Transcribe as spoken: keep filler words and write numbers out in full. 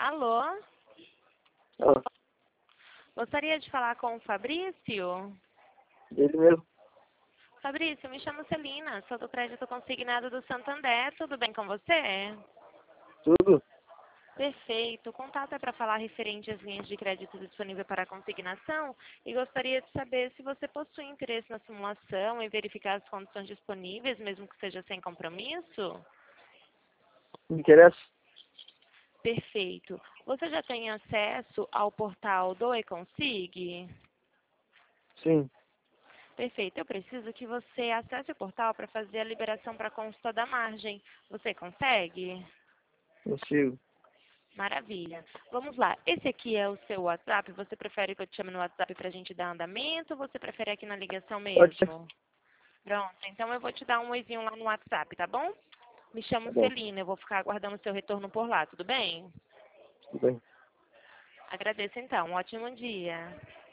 Alô? Ó, Gostaria de falar com o Fabrício? ele mesmo. Fabrício, me chamo Celina, sou do crédito consignado do Santander. Tudo bem com você? Tudo? Perfeito. O contato é para falar referente às linhas de crédito disponível para consignação e gostaria de saber se você possui interesse na simulação e verificar as condições disponíveis, mesmo que seja sem compromisso? Me interessa? Perfeito. Você já tem acesso ao portal do eConsig? Sim, Perfeito. Eu preciso que você acesse o portal para fazer a liberação para consulta da margem. Você consegue? consigo. Maravilha. Vamos lá. Esse aqui é o seu WhatsApp. Você prefere que eu te chame no WhatsApp para a gente dar andamento ou você prefere aqui na ligação Pode ser. mesmo? Pronto. Então eu vou te dar um oizinho lá no WhatsApp, tá bom? Me chamo Tá bom, Celina. Eu vou ficar aguardando o seu retorno por lá, tudo bem? tudo bem. Agradeço então. Um ótimo dia.